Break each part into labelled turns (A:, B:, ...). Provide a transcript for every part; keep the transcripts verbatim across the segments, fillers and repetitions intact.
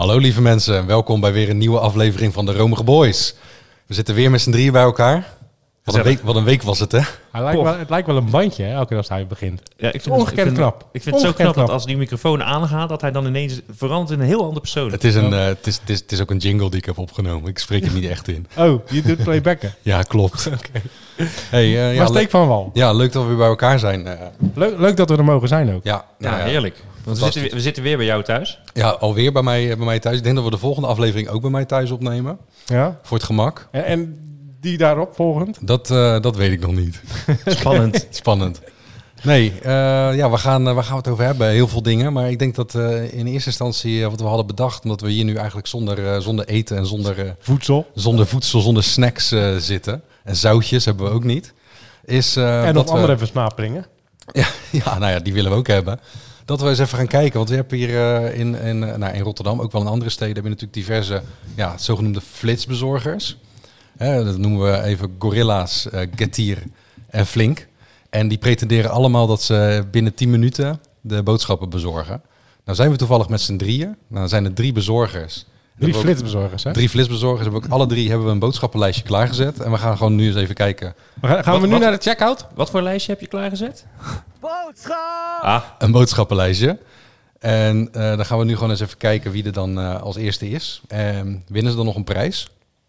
A: Hallo lieve mensen, welkom bij weer een nieuwe aflevering van de Romige Boys. We zitten weer met z'n drieën bij elkaar. Wat een, week, wat een week was het, hè?
B: Hij lijkt wel, het lijkt wel een bandje, hè, elke keer als hij begint.
C: Ja, ik vind,
B: ongekend
C: ik vind,
B: knap.
C: Ik vind het zo knap dat als die microfoon aangaat, dat hij dan ineens verandert in een heel andere persoon.
A: Het is, een, uh, het, is, het, is, het is ook een jingle die ik heb opgenomen. Ik spreek er niet echt in.
B: Oh, je doet playbacken?
A: Ja, klopt.
B: Okay.
A: Hey, uh, ja,
B: maar steek van wal.
A: Ja, leuk dat we weer bij elkaar zijn. Uh,
B: leuk, leuk dat we er mogen zijn ook.
A: Ja,
C: ja,
A: nou, ja
C: heerlijk. Want we zitten, we zitten weer bij jou thuis.
A: Ja, alweer bij mij, bij mij thuis. Ik denk dat we de volgende aflevering ook bij mij thuis opnemen.
B: Ja.
A: Voor het gemak.
B: En, en die daarop volgend?
A: Dat, uh, dat weet ik nog niet.
C: Spannend.
A: Spannend. Nee, uh, ja, we gaan, uh, waar gaan we het over hebben? Heel veel dingen. Maar ik denk dat uh, in eerste instantie uh, wat we hadden bedacht, omdat we hier nu eigenlijk zonder, uh, zonder eten en zonder uh,
B: voedsel,
A: zonder voedsel, zonder snacks uh, zitten. En zoutjes hebben we ook niet. Is, uh,
B: en
A: dat
B: nog we, andere versnaperingen.
A: Ja, ja, nou ja, die willen we ook hebben. Dat we eens even gaan kijken. Want we hebben hier uh, in, in, nou, in Rotterdam, ook wel in andere steden, hebben we natuurlijk diverse ja, zogenoemde flitsbezorgers. Hè, dat noemen we even Gorilla's, uh, Getir en Flink. En die pretenderen allemaal dat ze binnen tien minuten de boodschappen bezorgen. Nou zijn we toevallig met z'n drieën. Nou zijn er drie bezorgers.
B: Drie flitsbezorgers, hè?
A: Drie flitsbezorgers. Hebben we ook, alle drie hebben we een boodschappenlijstje klaargezet. En we gaan gewoon nu eens even kijken.
B: Gaan we
C: wat,
B: nu
C: wat,
B: naar de checkout?
C: Wat voor lijstje heb je klaargezet?
D: Boodschap!
A: Ah. Een boodschappenlijstje. En uh, dan gaan we nu gewoon eens even kijken wie er dan uh, als eerste is. En winnen ze dan nog een prijs?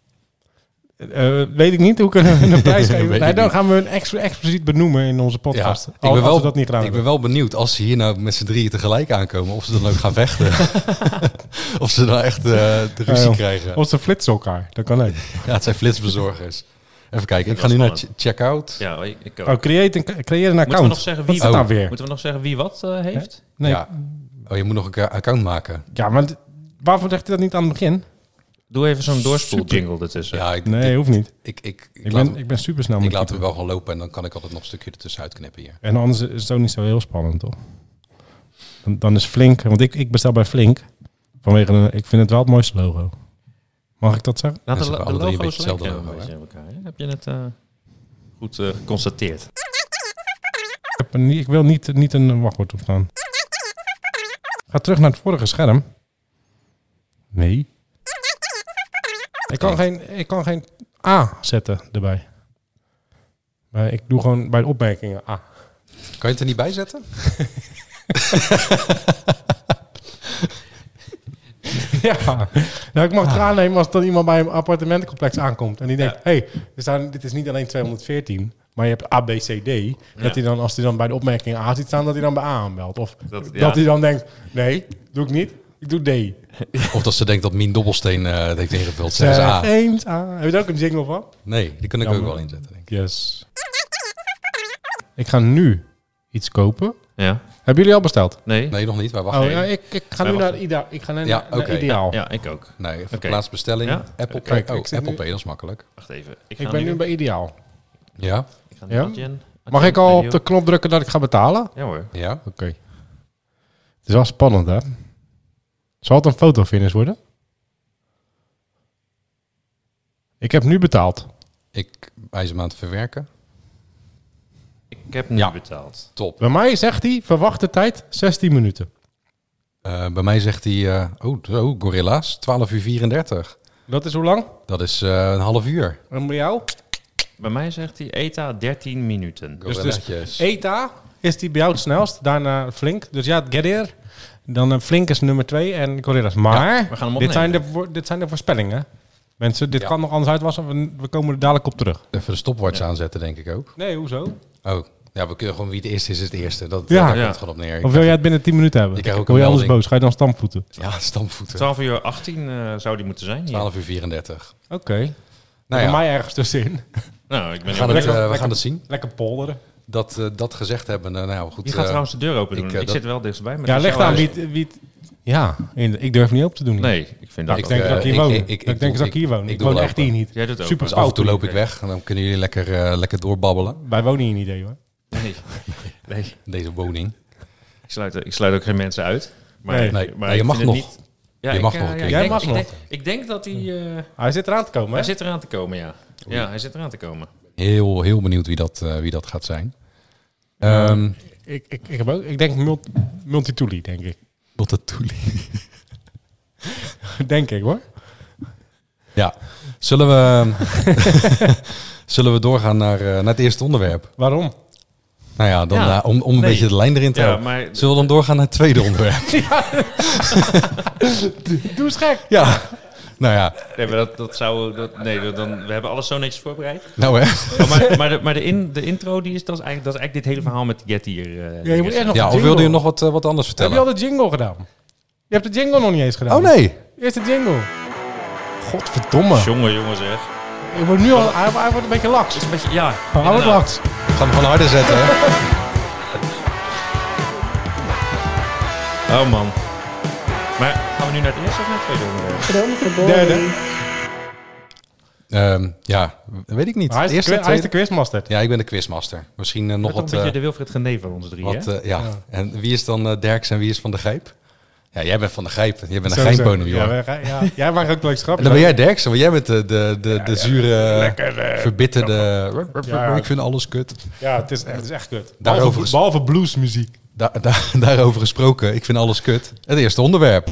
B: Uh, weet ik niet. Hoe kunnen we een prijs geven? Nee, dan
A: niet.
B: gaan we een ex- expliciet benoemen in onze podcast.
A: Ja,
B: Al,
A: ik ben wel,
B: als we dat niet gedaan
A: ik ben wel benieuwd als ze hier nou met z'n drieën tegelijk aankomen. Of ze dan ook gaan vechten. Of ze dan echt uh, de ruzie uh, krijgen.
B: Of ze flitsen elkaar. Dat kan ook.
A: Ja, het zijn flitsbezorgers. Even kijken. Ik ga nu naar ch- checkout.
C: Ja, ik, ik ook.
B: Oh, create een, creëer een account.
C: Moeten we nog zeggen wie,
B: wat
C: oh.
B: nou weer?
C: Moeten we nog zeggen wie wat uh, heeft?
B: Nee.
A: Ja. Oh, je moet nog een account maken.
B: Ja, maar d- waarvoor zegt hij dat niet aan het begin?
C: Doe even zo'n doorspoel jingle ertussen.
A: Ja, ik,
B: nee,
A: ik,
B: hoeft niet.
A: Ik, ik, ik,
B: ik,
A: laat,
B: ben, ik ben super snel.
A: Ik laat hem wel gewoon lopen en dan kan ik altijd nog een stukje ertussen uitknippen hier.
B: En anders is het ook niet zo heel spannend, toch? Dan, dan is Flink, want ik, ik bestel bij Flink. Vanwege de, ik vind het wel het mooiste logo. Mag ik dat zeggen?
C: Laat de,
A: de,
C: de
A: alle drie een beetje
C: logo's
A: hetzelfde logo.
C: Elkaar, heb je het uh, goed uh, geconstateerd?
B: Ik, heb een, ik wil niet, niet een wachtwoord opstaan. Ga terug naar het vorige scherm. Nee. Ik kan geen, ik kan geen A zetten erbij. Maar ik doe gewoon bij de opmerkingen A.
A: Kan je het er niet bij zetten?
B: Ja, nou, ik mag het aannemen als dan iemand bij een appartementencomplex aankomt. En die denkt, hé, ja. hey, dit is niet alleen tweehonderdveertien, maar je hebt A, B, C, D. Ja. Dat hij dan, als hij dan bij de opmerking A ziet staan, dat hij dan bij A aanbelt. Of dat, ja. dat hij dan denkt, nee, doe ik niet, ik doe D.
A: Of dat ze denkt dat Mien Dobbelsteen uh, het heeft ingevuld. Zeg ze A.
B: Eens A. Heb je er ook een jingle van?
A: Nee, die kan ik
B: Jammer.
A: ook wel inzetten, denk ik.
B: Yes. Ik ga nu iets kopen.
C: Ja.
B: Hebben jullie al besteld?
C: Nee.
A: Nee, nog niet. Wij wachten.
B: Oh, ja, ik, ik ga
C: Wij
B: nu
C: wachten.
B: naar, Ida, ik ga naar,
A: ja,
B: naar
A: okay.
B: Ideaal.
C: Ja, ja, ik ook.
A: Nee, even
C: okay.
A: plaats bestelling.
C: Ja?
A: Apple Pay.
B: Kijk,
A: oh,
B: ik zit
A: Apple
B: nu...
A: Pay, dat is makkelijk.
C: Wacht even. Ik,
B: ik ben nu bij Ideaal.
A: Ja?
C: Ik ga
B: ja?
C: Adjen, Adjen,
B: Mag ik al
C: radio.
B: op de knop drukken dat ik ga betalen?
C: Ja hoor.
A: Ja.
B: Oké. Okay. Het is wel spannend, hè? Zal het een fotofinish worden? Ik heb nu betaald.
A: Ik wijs hem aan het verwerken.
C: Ik heb nu
A: ja.
C: betaald.
A: Top.
B: Bij mij zegt hij verwachte tijd zestien minuten.
A: Uh, bij mij zegt hij, uh, oh, zo, Gorilla's, twaalf uur vierendertig.
B: Dat is hoe lang?
A: Dat is uh, een half uur.
B: En bij jou?
C: Bij mij zegt hij E T A dertien minuten.
B: Dus, dus E T A is die bij jou het snelst, daarna Flink. Dus ja, Getir. Dan uh, Flink is nummer twee en Gorilla's. Maar
C: ja, we gaan hem
B: dit, zijn de, dit zijn de voorspellingen. Mensen, dit ja. kan nog anders uitwassen. We, we komen er dadelijk op terug.
A: Even de stopwatch ja. aanzetten, denk ik ook.
B: Nee, hoezo?
A: Oh, ja, we kunnen gewoon wie het eerste is, is het eerste. Dat,
B: ja.
A: daar
B: ja.
A: komt het gewoon op neer.
B: Of wil jij het binnen tien minuten hebben?
A: Ik ook
B: wil je anders boos? Ga je dan stampvoeten?
A: Ja, stampvoeten.
C: twaalf uur achttien uh, zou die moeten zijn.
A: twaalf uur vierendertig.
B: Oké. Okay.
A: Nou
B: ja. Voor mij ergens tussenin.
C: Nou, ik ben
A: we gaan, het, uh, we gaan het zien.
B: Lekker polderen.
A: Dat, uh, dat gezegd hebben, uh, nou goed.
C: Je gaat uh, trouwens de deur open doen. Ik, uh, ik
A: dat...
C: zit wel dichtstbij.
B: Ja, leg aan wie het... Wie ja, ik durf niet op te doen.
C: Nee, ik vind dat
B: ik denk uh, dat ik hier woon. Ik, ik, ik denk dat ik hier woon. Ik, ik woon echt hier niet.
C: Jij doet ook.
B: Super
A: dus af en toe loop ik weg en dan kunnen jullie lekker, uh, lekker doorbabbelen.
B: Wij wonen hier niet, hoor.
C: Nee. nee.
A: Deze woning.
C: Ik sluit, ik sluit ook geen mensen uit. Maar,
A: nee, nee.
C: maar
A: nee, je mag nog.
C: Niet... Ja,
A: je
C: ik,
A: mag
C: uh,
A: nog een keer.
B: Jij
C: denk,
B: mag
C: ik
B: nog.
C: Denk, ik denk dat hij... Uh,
B: hij zit eraan te komen, hè?
C: Hij zit eraan te komen, ja. Oei. Ja, hij zit eraan te komen.
A: Heel, heel benieuwd wie dat, uh, wie dat gaat zijn.
B: Uh, um, ik, ik, ik, heb ook, ik denk multi, Multitooli, denk ik.
A: Multitooli.
B: Denk ik hoor.
A: Ja. Zullen we, zullen we doorgaan naar, uh, naar het eerste onderwerp?
B: Waarom?
A: Nou ja, dan,
C: Ja.
A: uh, om, om een
C: Nee.
A: beetje de lijn erin te
C: Ja,
A: houden.
C: maar
A: Zullen we dan doorgaan naar het tweede onderwerp?
B: Doe eens gek.
A: Ja. Nou ja,
C: nee, maar dat, dat zou... Dat, nee, dan, we hebben alles zo netjes voorbereid.
A: nou hè.
C: Oh, maar maar, de, maar de, in, de intro, die is, dat, is eigenlijk, dat is eigenlijk dit hele verhaal met Getty hier. Uh,
B: Ja, je moet eerst nog
A: Ja,
B: de
A: of
B: jingle.
A: wilde je nog wat, uh, wat anders
B: Heb je
A: vertellen?
B: al de jingle gedaan? Je hebt de jingle nog niet eens gedaan.
A: Oh nee.
B: Eerst de jingle. Godverdomme.
C: Jongen, jongen zeg.
B: Je wordt nu al, hij, hij wordt een beetje laks.
C: Het is een beetje... Ja,
B: Hij wordt
C: inderdaad.
B: laks.
A: We gaan hem gewoon harder zetten. Hè?
C: Oh man. Maar gaan we nu naar het eerste of naar het tweede onderwerp?
B: Derde.
A: Ehm, ja, weet ik niet.
B: Hij is, de,
A: Eerste,
B: qui- hij is de
A: tweede?
B: quizmaster.
A: Ja, ik ben de quizmaster. Misschien uh, nog
C: Nog een
A: wat...
C: beetje
A: uh,
C: de Wilfred Genee van ons drie,
A: wat
C: hè?
A: uh, ja.
B: Ja.
A: En wie is dan uh, Derks en wie is Van de Gijp? Ja, jij bent Van de Gijp. Jij bent een
B: Sowieso.
A: geinponem, joh.
B: Ja, wij gaan- ja, jij maakt ook leuk
A: En
B: grapjes.
A: dan ben jij Derks, want jij bent de, de, de, de zure,
B: Lekker, eh,
A: verbitterde...
B: Ja.
A: Ik vind alles kut.
B: Ja, het is, het is echt kut.
A: Daarover
B: Behalve,
A: is-
B: behalve bluesmuziek.
A: Da da daarover gesproken, ik vind alles kut. Het eerste onderwerp.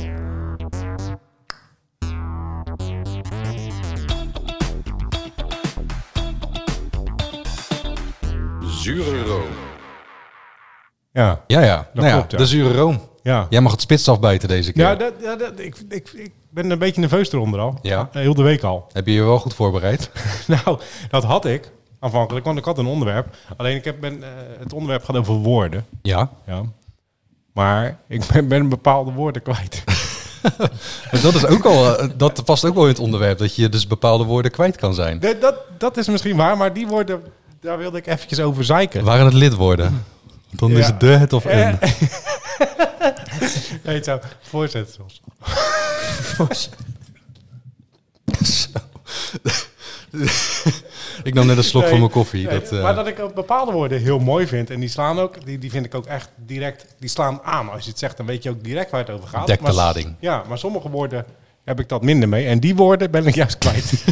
A: Zure room.
B: Ja,
A: Ja, ja. Nou ja,
B: klopt, ja.
A: de zure room.
B: ja.
A: Jij mag het spits afbijten deze keer.
B: Ja, dat, ja dat, ik, ik, ik ben een beetje nerveus eronder al.
A: Ja.
B: Eh, Heel de week al.
A: Heb je je wel goed voorbereid?
B: Nou, dat had ik aanvankelijk, want ik had een onderwerp. Alleen ik heb, ben, uh, het onderwerp gaat over woorden.
A: Ja.
B: Ja. Maar ik ben, ben bepaalde woorden kwijt.
A: En dat is ook al, eh, dat past ook wel in het onderwerp, dat je dus bepaalde woorden kwijt kan zijn.
B: dat, dat, dat is misschien waar, maar die woorden, daar wilde ik eventjes over zeiken.
A: Waren het lidwoorden? Dan is
B: Ja.
A: het de, het of een.
B: Eh, nee, het zou voorzetsels.
A: Ik nam net een slok
B: Nee,
A: van mijn koffie.
B: Nee,
A: dat, eh,
B: Maar dat ik ook bepaalde woorden heel mooi vind. En die slaan ook, die, die vind ik ook echt direct, die slaan aan. Als je het zegt, dan weet je ook direct waar het over gaat.
A: Dekt de
B: Maar s-
A: lading.
B: Ja, maar sommige woorden heb ik dat minder mee. En die woorden ben ik juist kwijt.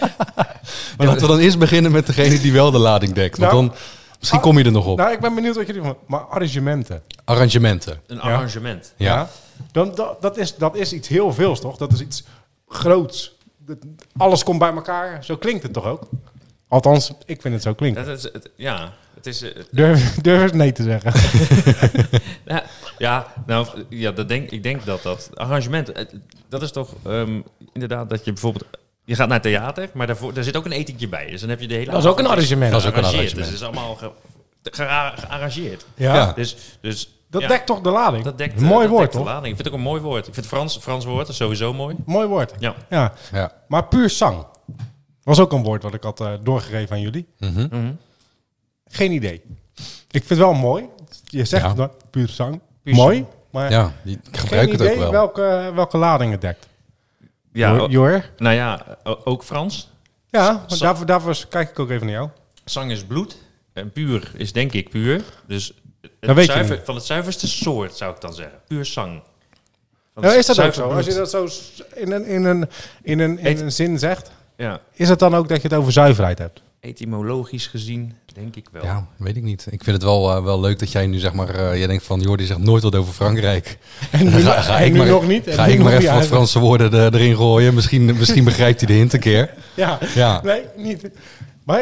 A: maar laten we dan eerst beginnen met degene die wel de lading dekt. Want
B: Nou,
A: dan, misschien kom je er nog op.
B: Nou, ik ben benieuwd wat jullie van. Maar arrangementen.
A: Arrangementen.
C: Een
B: Ja.
C: arrangement.
A: Ja.
B: Dan, dat, dat, is, dat is iets heel veels, toch? Dat is iets groots. Dat- alles komt bij elkaar. Zo klinkt het toch ook? Althans, ik vind het zo klinken.
C: Dat is, het, ja, het is... eh,
B: Durf, durf eens nee te zeggen.
C: ja, ja, nou, ja, dat denk, ik denk dat dat arrangement, eh, dat is toch ehm, inderdaad dat je bijvoorbeeld, je gaat naar theater, maar daarvoor, daar zit ook een etentje bij. Dus dan heb je de hele
B: Dat is ook een
C: avond
B: arrangement.
A: Dat is ook een
C: gearrangeerd.
A: arrangement.
C: Dus het is allemaal ge, gera- gearrangeerd.
B: Ja.
A: Ja.
C: Dus, dus
B: Dat
C: ja,
B: dekt toch de lading?
C: dat dekt,
B: Een
C: eh,
B: mooi
C: dat
B: woord,
C: dekt de
B: toch?
C: lading. Ik vind het ook een mooi woord. Ik vind het Frans, Frans woord dat is sowieso mooi.
B: Mooi woord.
C: Ja.
B: Ja.
A: Ja.
B: Maar puur zang. Was ook een woord wat ik had eh, doorgegeven aan jullie.
A: Mhm.
C: Mhm.
B: Geen idee. Ik vind het wel mooi. Je zegt
A: Ja.
B: het nou, puur zang.
C: Puur
B: mooi.
C: zang.
B: Maar
A: Ja, die- ik
B: geen
A: gebruik het
B: idee
A: ook wel.
B: welke, welke lading het dekt.
C: Ja,
B: Jor-
C: o-
B: Jor?
C: nou ja, o- ook Frans.
B: Ja, maar
C: Zang.
B: daarvoor, daarvoor kijk ik ook even naar jou.
C: Zang is bloed. En puur is denk ik puur. Dus het
B: Dat weet je
C: zuiver,
B: niet.
C: van het zuiverste soort zou ik dan zeggen. Puur zang. Van
B: Nou, is dat ook
C: zuiver
B: zo?
C: bloed.
B: Als je dat zo s- in een, in een, in een, in
C: Eet-
B: een zin zegt,
C: Ja,
B: is het dan ook dat je het over zuiverheid hebt?
C: etymologisch gezien denk ik wel.
A: Ja, weet ik niet. Ik vind het wel, eh, wel leuk dat jij nu zeg maar, eh jij denkt van, joh, die zegt nooit wat over Frankrijk.
B: En nu,
A: Ga, ga
B: en
A: ik
B: nu
A: maar,
B: nog niet. en
A: Ga
B: nu
A: ik
B: nog
A: maar
B: niet
A: even wat
B: uit.
A: Franse woorden er- erin gooien. Misschien, misschien begrijpt hij de hint een keer.
B: Ja,
A: Ja.
B: nee, niet. Maar,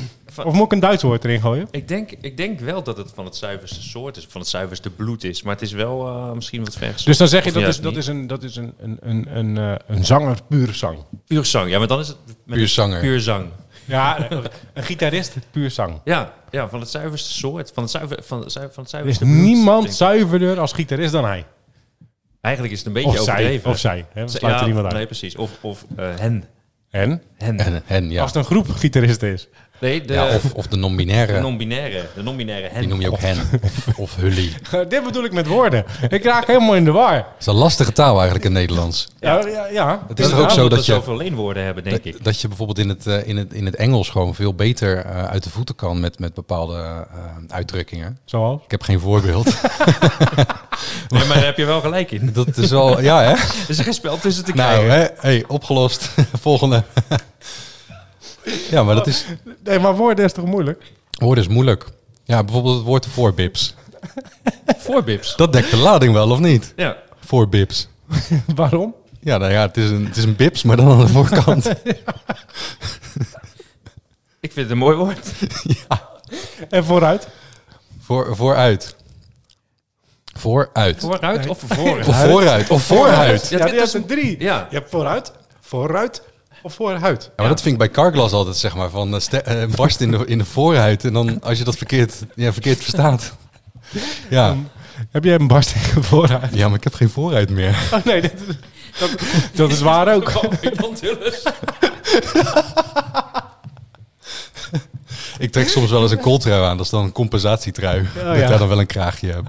B: of moet ik een Duits woord erin gooien?
C: Ik denk, ik denk wel dat het van het zuiverste soort is, van het zuiverste bloed is. Maar het is wel eh, misschien wat ver
B: Dus dan zeg je
C: Of
B: dat is,
C: juist
B: dat
C: niet.
B: is een, dat is een, een, een, een, eh, een zanger puur zang.
C: Puur zang. Ja, maar dan is het met
A: Puur zanger.
C: Puur zang.
B: Ja, een gitarist puur zang.
C: Ja, ja, van het zuiverste soort. Van het, zuiver, van het, zuiver, van het
B: Er is
C: zuiverste bloed,
B: niemand
C: denk ik.
B: zuiverder als gitarist dan hij.
C: Eigenlijk is het een beetje
B: Of zij.
C: overdreven.
B: Of zij. Hè? We
C: Zij-
B: sluiten
C: ja,
B: niemand uit.
C: Nee, precies. Of, of eh, hen.
B: En?
C: Hen.
A: En, en ja.
B: Als het een groep gitaristen is.
C: Nee, de,
A: ja of, of de
C: de
A: non-binaire.
C: non-binaire. De non-binaire hen.
A: Die noem je ook hen. Of, of hully.
B: Dit bedoel ik met woorden. Ik raak helemaal in de war.
A: Het is een lastige taal eigenlijk in Nederlands.
B: Ja, ja, ja.
A: Het is toch ook zo
C: Omdat
A: dat
C: er
A: je,
C: zoveel leenwoorden hebben, denk ik.
A: dat, dat je bijvoorbeeld in het, eh, in, het, in het Engels gewoon veel beter eh, uit de voeten kan met, met bepaalde eh, uitdrukkingen.
B: Zoals?
A: Ik heb geen voorbeeld.
C: Nee, maar daar heb je wel gelijk in.
A: Dat is wel, ja hè?
C: Er is geen spel tussen te
A: Nou,
C: krijgen.
A: hè? Hey, opgelost. Volgende. Ja, maar dat is,
B: Nee, maar woorden is toch moeilijk?
A: woorden is moeilijk. Ja, bijvoorbeeld het woord voorbips.
C: Voorbips.
A: Dat dekt de lading wel, of niet?
C: Ja.
A: Voorbips.
B: Waarom?
A: Ja, nou ja, het is een, het is een bips, maar dan aan de voorkant.
C: Ik vind het een mooi woord.
B: En vooruit?
A: Voor, vooruit. Vooruit.
C: Vooruit of vooruit?
A: Of vooruit. Of vooruit.
C: Ja,
B: Ja,
C: dit
B: die
C: is
B: hebt er drie.
C: Ja.
B: Je hebt vooruit, vooruit of voorhuid.
A: Ja, maar dat vind ik bij Carglass altijd, zeg maar, van uh, ste- uh, barst in de, in de voorhuid. En dan, als je dat verkeerd, ja, verkeerd verstaat. Ja.
B: Um, heb jij een barstige voorhuid?
A: ja, maar ik heb geen vooruit meer.
B: Oh nee, dit, dat, dat is waar ook.
A: Ik trek soms wel eens een kooltrui aan. Dat is dan een compensatietrui.
B: Oh,
A: dat
B: ja.
A: ik daar dan wel een kraagje heb.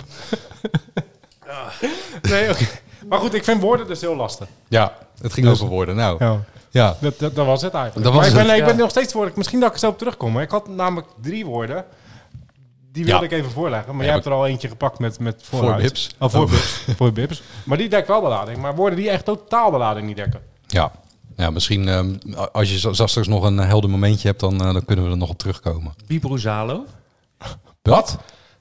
B: Nee, oké. Maar goed, ik vind woorden dus heel lastig.
A: Ja, het ging over woorden. Nou, ja.
B: Ja, dat, dat, dat was het eigenlijk.
A: Dat was
B: maar ik ben,
A: het,
B: nee, ik ben
C: ja.
B: nog steeds voor. Misschien dat ik er zo op terugkom. Maar ik had namelijk drie woorden. Die wilde
A: Ja.
B: ik even voorleggen. Maar
A: Ja,
B: jij hebt er al eentje gepakt met, met vooruit.
A: Voor bips.
B: Oh, voor
A: Oh.
B: bips. Voor bips. Maar die dekt wel de lading. Maar woorden die echt totaal de lading niet dekken.
A: Ja, ja misschien um, als je zo- zo straks nog een helder momentje hebt, dan, uh, dan kunnen we er nog op terugkomen.
C: Bibruzalo.
A: Wat?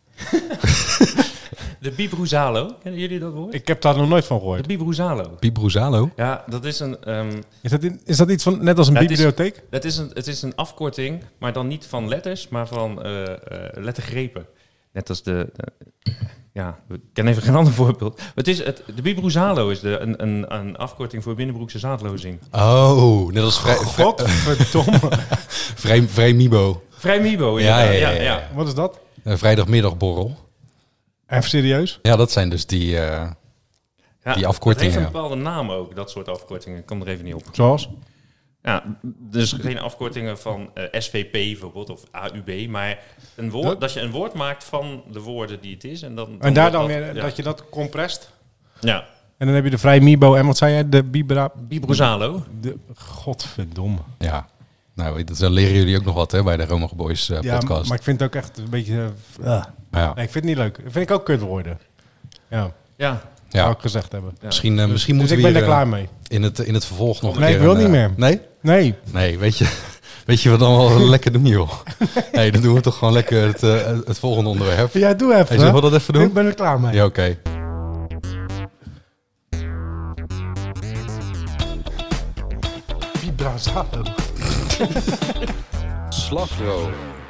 C: De Bibruzalo. Kennen jullie dat woord?
B: Ik heb daar nog nooit van
C: De
B: gehoord.
C: Bibruzalo.
A: Piep Bruzalo?
C: Ja, dat is een... ehm,
B: Is dat, in- is dat iets van net als een
C: Ja, het is-
B: bibliotheek?
C: dat is een, het is een afkorting, maar dan niet van letters, maar van eh, eh, lettergrepen. Net als de... de- ja, ik ken even geen ander voorbeeld. Maar Het is het, de Bibruzalo is de, een, een, een afkorting voor binnenbroekse zaadlozing.
A: Oh, net als vrij, vrij,
B: Godverdomme.
A: vrij, vrij Mibo.
C: Vrij Mibo,
A: Ja,
C: inderdaad.
A: ja,
C: Ja,
A: ja,
C: ja,
A: ja.
B: Wat is dat?
A: Een vrijdagmiddagborrel.
B: Even serieus?
A: Ja, dat zijn dus die... uh,
C: Ja,
A: Die afkortingen,
C: Het heeft
A: ja.
C: een bepaalde naam ook, dat soort afkortingen. Ik kom er even niet op.
B: Zoals?
C: Ja, dus geen afkortingen van eh, S V P bijvoorbeeld, of A U B, maar een woord,
B: Dat-
C: dat je een woord maakt van de woorden die het is. En, dan,
B: En daar
C: wordt
B: dan
C: dat-
B: weer
C: ja.
B: dat je dat comprest.
C: Ja,
B: En dan heb je de vrij Mibo en wat zei jij? De Bibra...
C: Bibruzalo.
B: De, godverdomme.
A: ja, nou, dat leren jullie ook nog wat hè, bij de Romige Boys uh,
B: Ja,
A: podcast.
B: maar ik vind het ook echt een beetje... eh, ah.
A: ja.
B: Nee, ik vind het niet leuk. Dat vind ik ook kutwoorden. Ja,
C: Ja,
B: zou
A: Ja.
B: ik gezegd hebben.
C: ja.
A: Misschien, uh, misschien
B: Dus
A: moeten
B: ik
A: we
B: ben er
A: hier,
B: klaar
A: uh,
B: mee.
A: in, het, in het vervolg nog een
B: Nee,
A: keer...
B: ik wil
A: een,
B: niet
A: uh,
B: meer.
A: Nee?
B: Nee.
A: Nee, weet je, weet je wat dan wel lekker doen, joh? Nee, dan doen we toch gewoon lekker het, uh, het volgende onderwerp.
B: Ja, doe even.
A: Hey, zullen we dat even doen?
B: Ik ben er klaar mee.
A: Ja, oké.
B: Vibrazalo.
A: Slagroom.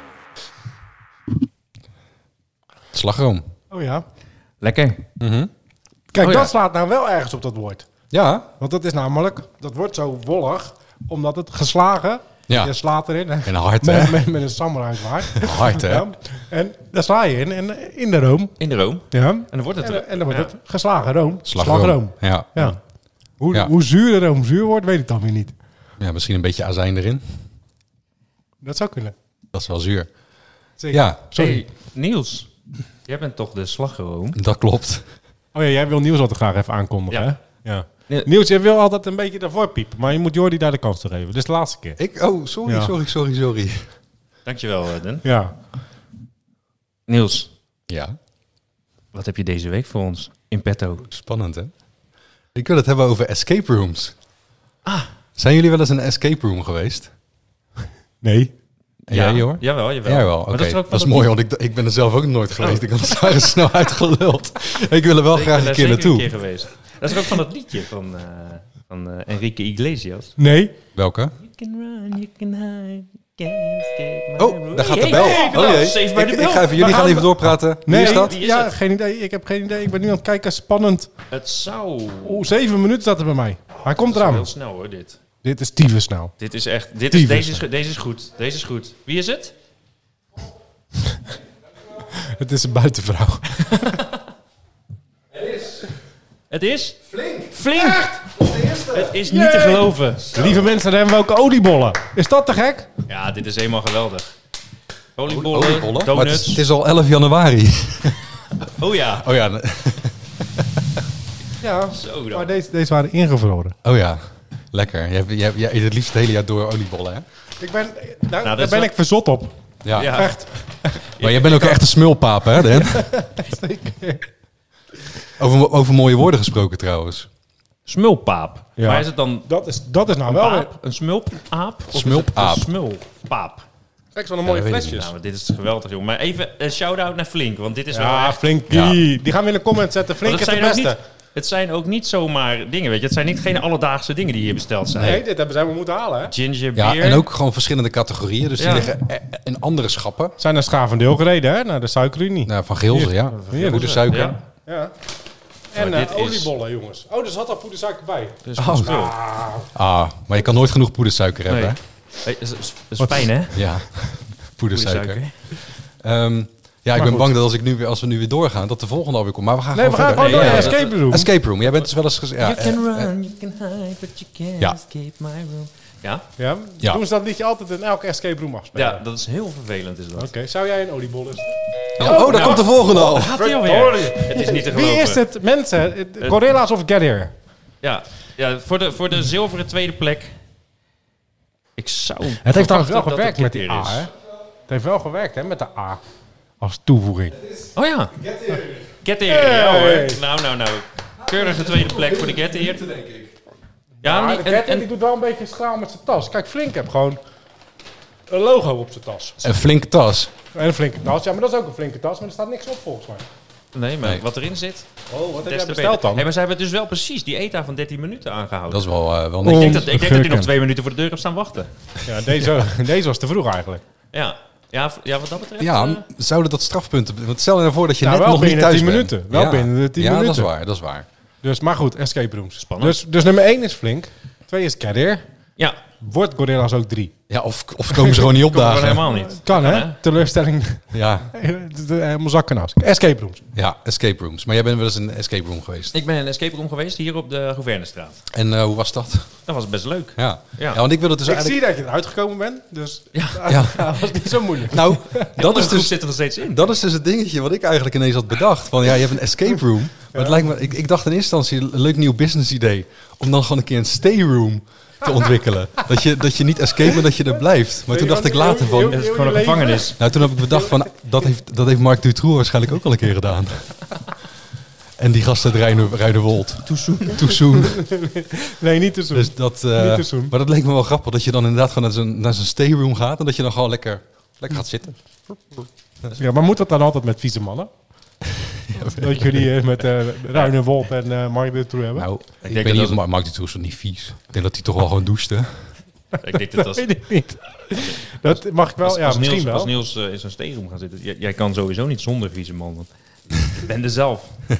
A: Slagroom.
B: Oh ja.
C: Lekker.
A: Mhm.
B: Kijk,
C: Oh ja.
B: dat slaat nou wel ergens op dat woord.
A: Ja,
B: Want dat is namelijk, dat wordt zo wollig, omdat het geslagen,
A: Ja.
B: je slaat erin, hè,
A: en hard,
B: met,
A: hè?
B: met, met een samurai zwaard.
A: Hard, hè?
B: Ja. En daar sla je in, en in de room.
C: In de room.
B: Ja.
C: En dan wordt het...
B: En, en dan wordt
C: ja.
B: het geslagen room.
A: Slagroom.
B: Slagroom.
A: Ja.
B: Ja. Hoe,
A: Ja.
B: hoe zuur de room zuur wordt, weet ik dan weer niet.
A: ja, misschien een beetje azijn erin.
B: Dat zou kunnen.
A: Dat is wel zuur.
B: Zeker.
A: Ja,
B: Sorry.
C: Hey, Niels, jij bent toch de slagroom?
A: dat klopt.
B: Oh ja, jij wil Niels altijd graag even aankondigen,
C: Ja.
B: hè? Ja.
C: Ja.
B: Niels, jij wil altijd een beetje daarvoor piepen, maar je moet Jordi daar de kans te geven. Dit is de laatste keer.
A: Ik, oh, sorry,
B: Ja.
A: sorry, sorry, sorry.
C: Dankjewel, eh, Den.
B: Ja.
C: Niels,
A: Ja,
C: wat heb je deze week voor ons in petto?
A: spannend, hè? Ik wil het hebben over escape rooms.
C: Ah.
A: Zijn jullie wel eens een escape room geweest?
B: Nee.
A: En jij, hoor?
C: Jawel, jawel.
A: Ja, wel.
C: Maar
A: Oké,
C: dat is, ook
A: dat is
C: van
A: mooi, want ik, ik ben er zelf ook nooit geweest.
C: Oh.
A: Ik had het daar snel uitgeluld. Ik wil er wel
C: Ik
A: graag
C: ben
A: een
C: daar
A: keer
C: zeker
A: naartoe.
C: een keer geweest. Dat is ook van dat liedje van, eh, van eh, Enrique Iglesias.
B: Nee.
A: Welke?
C: You can run, you can hide, can't escape my
A: Oh, daar gaat de
C: Hey,
A: bel.
C: hey,
A: Oh jee.
C: Save by
A: Ik,
C: the
A: ik
C: bell.
A: ga even, jullie
B: We
A: gaan
B: gaan-
A: even doorpraten. Wie
B: Nee,
A: is dat?
C: Wie is
B: ja,
C: het?
B: geen idee. Ik heb geen idee. Ik ben nu aan het kijken. Spannend.
C: Het zou...
B: Oeh, zeven minuten staat er bij mij. Hij komt
C: Dat is
B: eraan.
C: heel snel hoor, dit.
B: Dit is tyfus snel.
C: Dit is echt... Dit is,
B: Tyfus.
C: deze, is, go- deze is goed. Deze is goed. Wie is het?
B: Het is een buitenvrouw.
C: Het is? Flink. Flink! Het is niet te geloven.
B: Lieve mensen, dan hebben we ook oliebollen. Is dat te gek?
C: Ja, dit is helemaal geweldig. Oliebollen,
A: Oliebollen? Maar het
C: donuts.
A: is, het is al elf januari.
C: Oh ja.
A: Oh ja, ne-
B: Ja.
C: Zo dan.
B: Maar deze, deze waren ingevroren.
A: oh ja. Lekker. Jij, jij, jij eet het liefst het hele jaar door oliebollen, hè?
B: Ik ben, daar
C: dat
B: daar
C: is
B: ben
C: wel-
B: ik verzot op.
A: Ja.
C: Ja.
B: Echt.
A: Maar jij bent ook echt een smulpaap, hè, Dan? Over, over mooie woorden gesproken, trouwens.
C: Smulpaap.
B: Ja.
C: Maar is het dan
B: Dat is, dat is nou
C: een
B: wel weer...
C: paap? Een smulpaap? Of is het
A: Smulpaap.
C: Een smulpaap.
B: Kijk, zo'n
A: Ja,
B: mooie
A: dat weet ik
B: flesjes.
C: Nou, maar dit is geweldig, jongen. Maar even een shout-out naar Flink, want dit is wel
B: Ja,
C: echt...
B: Flinkie. Die gaan we in de comment zetten. Flink
C: Want
B: is
C: dat
B: de
C: zijn ook
B: beste.
C: niet- het zijn ook niet zomaar dingen, weet je. Het zijn niet geen alledaagse dingen die hier besteld zijn.
B: Nee, dit hebben zij wel moeten halen, hè?
C: Ginger
A: Ja,
C: beer.
A: en ook gewoon verschillende categorieën. Dus
C: Ja.
A: die liggen eh, in andere schappen.
B: Zijn naar Schavendeel gereden, hè? Naar de suikerunie.
A: Nou, van Geelze,
B: Hier.
A: ja.
B: Hier.
A: Poedersuiker.
C: Ja.
B: Ja. En
C: Maar
B: uh,
C: dit is-
B: oliebollen, jongens. Oh, er zat al poedersuiker bij.
C: Dus
A: Oh.
C: goed spul.
B: Ah,
A: Ah, maar je kan nooit genoeg poedersuiker hebben,
C: Nee.
A: hè?
C: Hey, dat is, dat is
B: Wat?
C: fijn, hè?
A: Ja, poedersuiker.
C: Poedersuiker.
A: Ehm, ja, ik
B: Maar
A: ben
B: goed.
A: bang dat als, ik nu weer, als we nu weer doorgaan, dat de volgende alweer komt. Maar we gaan
B: nee, we
A: gewoon
B: gaan
A: verder.
B: gewoon door
C: Nee,
B: naar
C: ja,
B: Escape Room.
A: Escape Room. Jij bent dus wel eens gezegd... Ja,
C: You can
A: eh, eh,
C: run, you can hide, but you can't
A: Ja.
C: escape my room. Ja?
B: Ja?
A: Ja.
B: Doen ze dat liedje altijd in elke Escape Room afspelen?
C: Ja, dat is heel vervelend, is dat.
B: Oké, zou jij een oliebol eens?
A: oh, daar
C: nou.
A: komt de volgende al.
C: Gaat hij alweer? Het is niet te
B: Wie
C: geloven.
B: is het? Mensen, het- Gorilla's of Get Here?
C: Ja, ja voor, de, voor de zilveren tweede plek. Ik zou.
B: Het heeft trouwens wel
C: verwachten dat
B: gewerkt
C: het
B: met die
C: Get
B: A,
C: Here
B: hè?
C: is.
B: Het heeft wel gewerkt, hè, met de A. Als toevoeging.
C: Oh ja. Get Here. Ja, hoor. Nou, nou, nou. Keurige tweede plek voor de Get Here. Ja,
B: Ja,
C: niet-
B: de
C: en-
B: Get Here
C: en-
B: die doet wel een beetje schraal met zijn tas. Kijk, Flink heb gewoon een logo op zijn tas.
A: Een flinke tas.
B: En een flinke tas. Ja, maar dat is ook een flinke tas, maar er staat niks op volgens mij.
C: Nee, maar
A: Nee.
C: wat erin zit.
B: Oh, wat heb
C: des
B: jij
C: te
B: besteld
C: beter.
B: dan?
C: Hey, maar ze hebben dus wel precies die E T A van dertien minuten aangehouden.
A: Dat is wel, eh, wel
C: ik
A: netjes.
C: denk dat, ik denk dat hij nog
B: Gurken.
C: twee minuten voor de deur heeft staan wachten.
B: Ja, deze, deze was te vroeg eigenlijk.
C: Ja, ja, v- ja wat dat betreft.
A: Ja,
C: eh,
A: zouden dat strafpunten... Want stel je nou voor dat je
B: Nou,
A: net
B: wel
A: nog niet
B: binnen
A: thuis
B: tien
A: bent.
B: minuten. Wel
A: ja.
B: binnen de tien
A: ja,
B: minuten.
A: dat is waar. Dat is waar.
B: Dus, maar goed, Escape Rooms.
C: Spannend.
B: Dus, dus nummer één is Flink. Twee is Get Here.
C: ja,
B: Wordt Gorilla's ook drie?
A: Ja, of, of komen ze gewoon niet
C: komt gewoon
A: opdagen.
C: helemaal niet.
B: Kan, hè?
C: hè?
B: Teleurstelling.
A: Ja,
B: Helemaal zakkenas. Escape Rooms.
A: ja, escape rooms. Maar jij bent wel eens in een escape room geweest.
C: Ik ben in een escape room geweest hier op de Gouvernestraat.
A: En eh, hoe was dat?
C: Dat was best leuk.
A: Ja.
C: Ja.
A: Ja, want ik wil het dus
B: Ik
A: eigenlijk...
B: zie dat je eruit gekomen bent, dus
C: Ja.
A: Ja.
B: dat was niet zo moeilijk.
A: Nou, dat is,
C: groep
A: dus,
C: zit er nog steeds in.
A: dat is dus het dingetje wat ik eigenlijk ineens had bedacht. Van ja, je hebt een escape room. Maar het lijkt me, ik, ik dacht in eerste instantie een leuk nieuw business idee. Om dan gewoon een keer een stay room te ontwikkelen. Dat je, dat je niet escape, maar dat je er blijft. Maar toen dacht ik later van...
C: Het is gewoon een gevangenis.
A: Nou, toen heb ik bedacht van... Dat heeft, dat heeft Mark Dutroux waarschijnlijk ook al een keer gedaan. En die gasten uit Reine- Reinewold. Toesoen. Toesoen.
B: Nee, niet te zoen.
A: Dus dat, eh,
B: Niet te zoen.
A: maar dat leek me wel grappig. Dat je dan inderdaad gewoon naar zo'n, naar zo'n stayroom gaat. En dat je dan gewoon lekker, lekker gaat zitten.
B: Ja, maar moet dat dan altijd met vieze mannen? Dat jullie eh, met uh, Ruine Wold en uh, Mark de Troe hebben?
A: Nou, ik,
C: denk
A: weet
C: dat
A: niet
C: dat-
A: of Ma- Mark Dutroux is niet vies. Ik denk dat hij toch wel gewoon douchte.
C: Ik denk dat
B: dat
C: als,
B: weet ik niet. Dat mag ik wel,
C: als,
B: ja,
C: als
B: misschien
C: Niels,
B: wel.
C: als Niels eh, in zo'n steenroom gaat zitten. Jij, jij kan sowieso niet zonder vieze man. Want ik ben er zelf.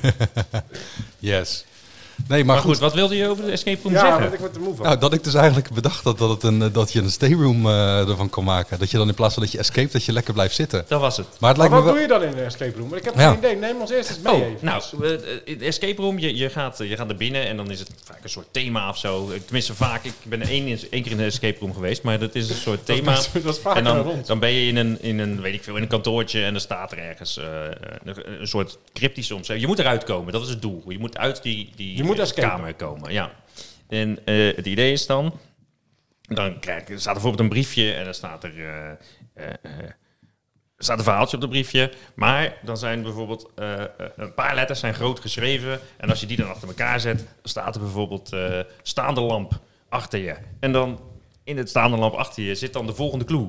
A: Yes. Nee, maar,
C: Maar
A: goed.
C: goed, wat wilde je over de escape room
B: Ja,
C: zeggen?
B: dat ik word er moe van.
A: Nou, dat ik dus eigenlijk bedacht had dat, het een, eh, dat je een stayroom eh ervan kon maken. Dat je dan in plaats van dat je escape, dat je lekker blijft zitten.
C: Dat was het.
A: Maar het
B: maar
A: lijkt me
B: wat
A: wel...
B: doe je dan in de escape room? Want ik heb
A: Ja.
B: geen idee. Neem ons eerst eens mee
C: Oh,
B: even.
C: nou, eh, in de escape room, je, je, gaat, je gaat er binnen en dan is het vaak een soort thema of zo. Tenminste, vaak. Ik ben er één, één keer in de escape room geweest, maar dat is een soort thema.
B: Dat is, dat is vaak
C: En dan,
B: rond.
C: dan ben je in een, in een, weet ik veel, in een kantoortje en er staat er ergens eh, een, een soort cryptische omschrijving. Je moet eruit komen, dat is het doel. Je moet uit die, die
B: Je moet
C: eh,
B: escapen.
C: kamer komen, ja. En eh, het idee is dan, dan krijg, er staat er bijvoorbeeld een briefje en dan staat er... eh, eh, eh, er staat een verhaaltje op het briefje, maar dan zijn bijvoorbeeld eh, eh, een paar letters zijn groot geschreven. En als je die dan achter elkaar zet, dan staat er bijvoorbeeld eh, staande lamp achter je. En dan in het staande lamp achter je zit dan de volgende clue.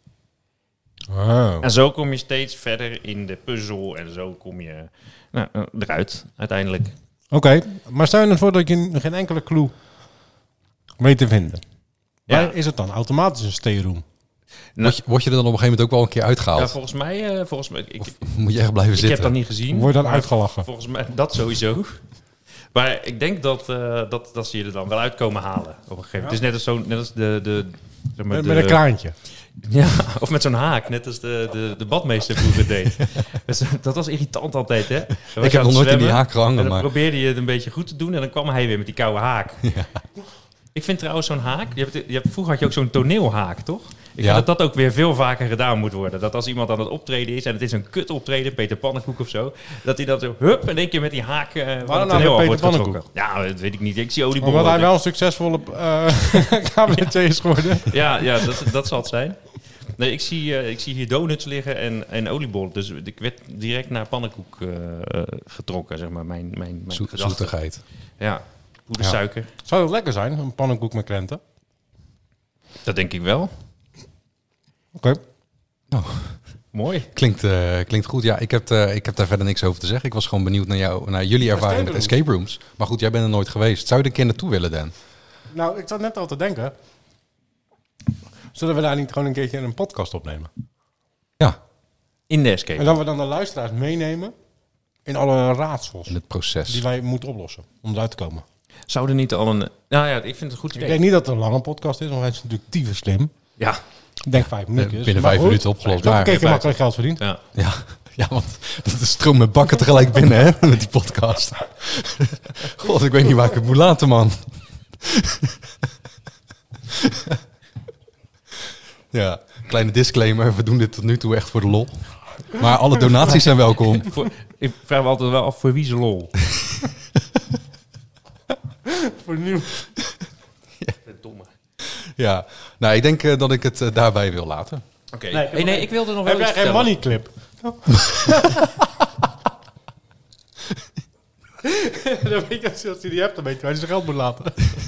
B: Oh.
C: En zo kom je steeds verder in de puzzel en zo kom je nou, eh, eruit uiteindelijk.
B: Oké, maar stel je ervoor dat je geen enkele clue weet te vinden.
C: Ja.
B: Waar is het dan? Automatisch een stayroom.
A: Word je, word je er dan op een gegeven moment ook wel een keer uitgehaald?
C: Ja, volgens mij, eh, volgens mij ik,
A: Of moet je echt blijven
C: ik
A: zitten?
C: heb dat niet gezien.
B: Word je dan
C: maar
B: uitgelachen?
C: Volgens mij dat sowieso. Maar ik denk dat, eh, dat, dat ze je er dan wel uit komen halen. Op een gegeven moment. Het is net als, zo, net als de... de, zeg maar,
B: Met,
C: de-
B: met een kraantje.
C: Ja, of met zo'n haak, net als de, de, de badmeester vroeger deed. Dus, dat was irritant altijd, hè? Dan was
A: Ik
C: je
A: heb
C: aan
A: nog
C: het
A: nooit in die
C: zwemmen
A: haak gehangen,
C: En dan
A: maar...
C: probeerde je het een beetje goed te doen en dan kwam hij weer met die koude haak. Ik vind trouwens zo'n haak... Je hebt, je hebt, vroeger had je ook zo'n toneelhaak, toch? Ik
A: Ja.
C: vind dat dat ook weer veel vaker gedaan moet worden. Dat als iemand aan het optreden is en het is een kut optreden, Peter Pannenkoek of zo, dat hij dan zo hup in één keer met die haak uh, van het
B: nou
C: toneel
B: met
C: af
B: Peter
C: wordt
B: Pannenkoek?
C: getrokken. Ja, dat weet ik niet. Ik zie oliebollen.
B: Omdat hij wel een succesvolle uh, cabaretier is geworden.
C: Ja, ja dat, dat zal het zijn. Nee, ik zie, uh, ik zie hier donuts liggen en, en oliebollen. Dus ik werd direct naar pannenkoek uh, uh, getrokken, zeg maar. Mijn, mijn, mijn
A: Zo-
C: gedachten.
A: zoetigheid.
C: Ja, poedersuiker.
B: Zou dat lekker zijn, een pannenkoek met krenten?
C: Dat denk ik wel.
B: Oké.
A: Nou,
C: Mooi Mooi.
A: Klinkt, uh, klinkt goed. Ja, ik heb, uh, ik heb daar verder niks over te zeggen. Ik was gewoon benieuwd naar, jou, naar jullie ervaring met escape rooms. Maar goed, jij bent er nooit geweest. Zou je er een keer naartoe willen, Dan?
B: Nou, ik zat net al te denken. Zullen we daar niet gewoon een keertje een podcast opnemen?
A: Ja.
C: In de escape.
B: En dat we dan de luisteraars meenemen in alle raadsels.
A: In het proces.
B: Die wij moeten oplossen om eruit te komen.
C: Zou er niet al een... Nou ja, ik vind het een goed
B: Ik
C: idee.
B: denk niet dat het een lange podcast is, want hij is natuurlijk tyfus slim.
C: Ja.
B: Ik denk vijf minuten.
A: Uh, binnen vijf minuten opgelost.
B: Maar
A: Maar
B: kijk, je makkelijk geld verdient.
C: Ja.
A: Ja, ja, want de stroom met bakken tegelijk binnen, hè, met die podcast. God, ik weet niet waar ik het moet laten, man. Ja, kleine disclaimer. We doen dit tot nu toe echt voor de lol. Maar alle donaties zijn welkom.
C: Voor, ik vraag me altijd wel af voor wie ze lol.
B: Voor nu.
C: Domme.
A: Ja, nou, ik denk uh, dat ik het uh, daarbij wil laten.
C: Oké. Okay.
B: Nee,
C: Nee, nee, ik wilde nog wel
B: Heb
C: iets
B: jij geen
C: vertellen.
B: money clip? Dan weet je, als hij die hebt, dan weet je waar hij zijn geld moet laten.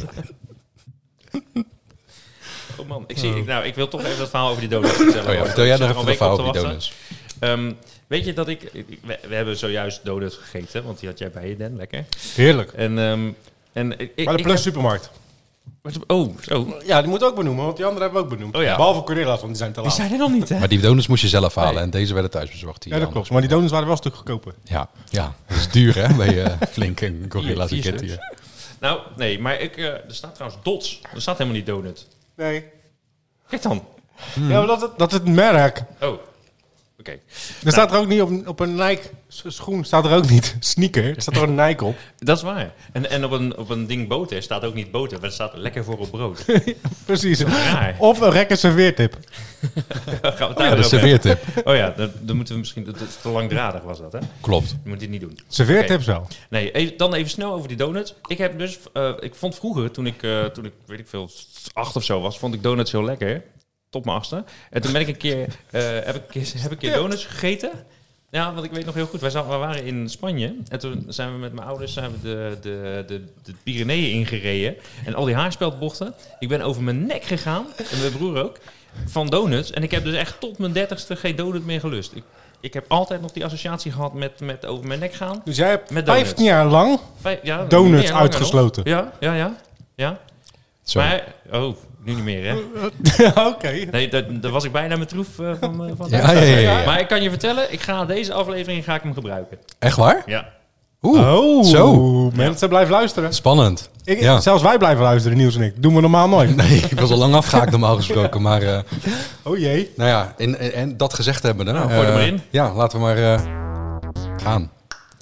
C: Oh man, ik, zie, ik, nou, ik wil toch even dat verhaal over die donuts vertellen.
A: Oh ja, vertel jij
C: Ik zit
A: nog
C: er al
A: even
C: een
A: de verhaal
C: week
A: over
C: op
A: die
C: te
A: donuts.
C: wachten. Um, weet je dat ik... ik we, we hebben zojuist donuts gegeten, want die had jij bij je, Dan. Lekker.
B: Heerlijk.
C: En... Um, en ik,
B: Bij de
C: ik
B: Plus
C: heb-
B: Supermarkt.
C: Oh, zo.
B: Ja, die moet ook benoemen, want die andere hebben we ook benoemd.
C: Oh ja.
B: Behalve Gorilla's, want die zijn te
C: Die
B: laat.
C: zijn er nog niet, hè?
A: Maar die donuts moest je zelf halen
C: Nee.
A: en deze werden thuis bezorgd.
B: Ja, dat klopt. Maar die donuts waren wel een stuk goedkoper.
A: Ja, ja, dat is duur, hè, bij uh, Flink en Gorilla's
C: Vier- vier
A: en Kitty.
C: stuks. Nou, nee, maar ik, uh, er staat trouwens Dots. Er staat helemaal niet donut.
B: Nee.
C: Kijk dan.
B: Ja, maar dat, is- dat is het merk.
C: Oh, oké. Okay.
B: Er staat er ook niet op, op een Nike schoen, staat er ook niet sneaker. Er staat er een Nike op.
C: Dat is waar. En, en op, een, op een ding boter staat ook niet boter, maar er staat lekker voor op brood.
B: Precies.
C: Raar.
B: Of een rekker serveertip.
C: Gaan we
A: Ja, de
C: daar
A: serveertip.
C: Oh ja, dan, dan moeten we misschien... Dat is te langdradig was dat, hè?
A: Klopt.
C: Je moet dit niet doen.
B: Serveertips wel.
C: Nee, even, dan even snel over die donuts. Ik heb dus... Uh, ik vond vroeger, toen ik, uh, toen ik, weet ik veel, acht of zo was, vond ik donuts heel lekker. Tot mijn achtste. En toen ben ik een keer... Uh, heb, ik, heb ik een keer donuts gegeten. Ja, want ik weet nog heel goed. Wij zaten, we waren in Spanje. En toen zijn we met mijn ouders zijn we de, de, de, de Pyreneeën ingereden. En al die haarspeldbochten. Ik ben over mijn nek gegaan. En mijn broer ook. Van donuts. En ik heb dus echt tot mijn dertigste geen donut meer gelust. Ik, ik heb altijd nog die associatie gehad met, met over mijn nek gaan.
B: Dus jij hebt
C: Met
B: vijftien
C: donuts.
B: jaar lang
C: Vijf, ja,
B: donuts
C: meer, langer
B: uitgesloten.
C: nog. Ja, ja, ja. ja.
A: Zo.
C: Maar, oh, nu niet meer, hè?
B: Ja, oké.
C: Nee, dat- daar was ik bijna mijn troef uh, van. Uh, van
A: Ja, ja, ja, ja, ja.
C: Maar ik kan je vertellen, ik ga deze aflevering ga ik hem gebruiken.
A: Echt waar?
C: Ja.
A: Oeh,
B: Oh,
A: zo.
B: mensen blijven luisteren.
A: Spannend.
B: Ik,
A: Ja.
B: Zelfs wij blijven luisteren, Niels en ik. Doen we normaal nooit.
A: Nee, ik was al lang afgehaakt normaal gesproken, maar... Uh,
B: Oh jee.
A: nou ja, en, en, en dat gezegd hebben...
C: Nou, gooi er
A: uh,
C: maar in.
A: Ja, laten we maar uh, gaan.